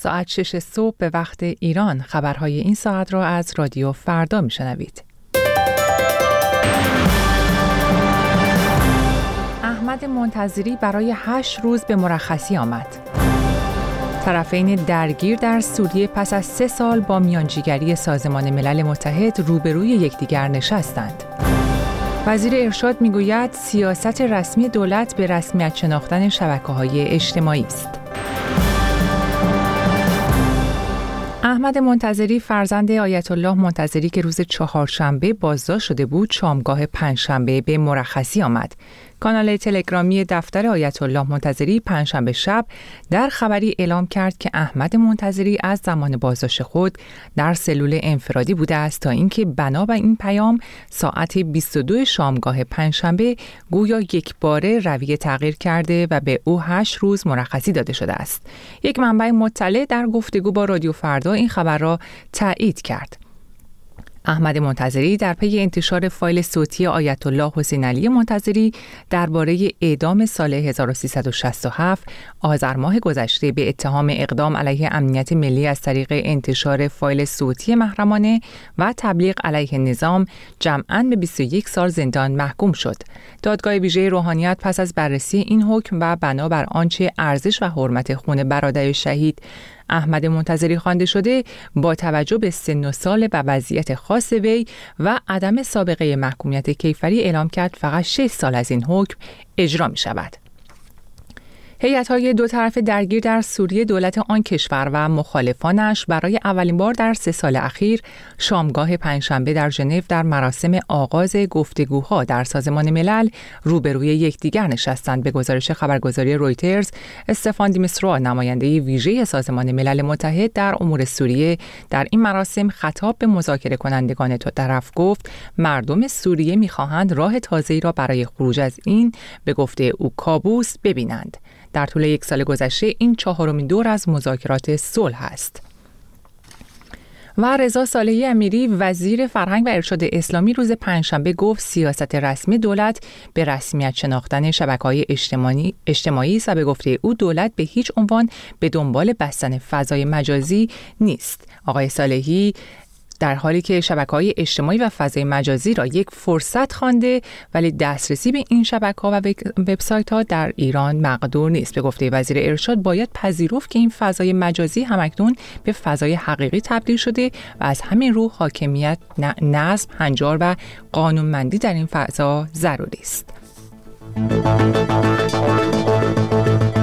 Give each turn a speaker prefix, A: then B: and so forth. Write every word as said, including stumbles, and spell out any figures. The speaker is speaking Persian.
A: ساعت شش صبح به وقت ایران خبرهای این ساعت را از رادیو فردا میشنوید. احمد منتظری برای هشت روز به مرخصی آمد. طرفین درگیر در سوریه پس از سه سال با میانجیگری سازمان ملل متحد روبروی یکدیگر نشستند. وزیر ارشاد میگوید سیاست رسمی دولت به رسمیت شناختن شبکه‌های اجتماعی است. احمد منتظری فرزند آیت الله منتظری که روز چهارشنبه بازداشت شده بود، شامگاه پنجشنبه به مرخصی آمد. کانال تلگرامی دفتر آیت الله منتظری پنجشنبه شب در خبری اعلام کرد که احمد منتظری از زمان بازداشت خود در سلول انفرادی بوده است تا اینکه بنا به این پیام ساعت بیست و دو شامگاه پنجشنبه گویا یک باره رویه تغییر کرده و به او هشت روز مرخصی داده شده است. یک منبع مطلع در گفتگو با رادیو فردا این خبر را تایید کرد. احمد منتظری در پی انتشار فایل صوتی آیت الله حسین علی منتظری درباره اعدام سال هزار و سیصد و شصت و هفت آذر ماه گذشته به اتهام اقدام علیه امنیت ملی از طریق انتشار فایل صوتی محرمانه و تبلیغ علیه نظام جمعاً به بیست و یک سال زندان محکوم شد. دادگاه ویژه روحانیت پس از بررسی این حکم و بنابر آنچه ارزش و حرمت خون برادر شهید احمد منتظری خوانده شده، با توجه به سن و سال و وضعیت خاص وی و عدم سابقه محکومیت کیفری اعلام کرد فقط شش سال از این حکم اجرا می شود. هیئت‌های دو طرف درگیر در سوریه دولت آن کشور و مخالفانش برای اولین بار در سه سال اخیر شامگاه پنجشنبه در ژنو در مراسم آغاز گفتگوها در سازمان ملل روبروی یکدیگر نشستند. به گزارش خبرگزاری رویترز، استفان دیمسترو، نماینده ویژه سازمان ملل متحد در امور سوریه، در این مراسم خطاب به مذاکره کنندگان دو طرف گفت مردم سوریه می‌خواهند راه تازه‌ای را برای خروج از این، به گفته او، کابوس ببینند. در طول یک سال گذشته این چهارمین دور از مذاکرات صلح است. و رضا صالحی امیری وزیر فرهنگ و ارشاد اسلامی روز پنجشنبه گفت سیاست رسمی دولت به رسمیت شناختن شبکه‌های اجتماعی اجتماعی است و به گفته او دولت به هیچ عنوان به دنبال بستن فضای مجازی نیست. آقای صالحی در حالی که شبکه‌های اجتماعی و فضای مجازی را یک فرصت خوانده، ولی دسترسی به این شبکه‌ها و وبسایت‌ها در ایران مقدور نیست. به گفته وزیر ارشاد باید پذیرفت که این فضای مجازی همکنون به فضای حقیقی تبدیل شده و از همین رو حاکمیت، نظم، هنجار و قانونمندی در این فضا ضروری است.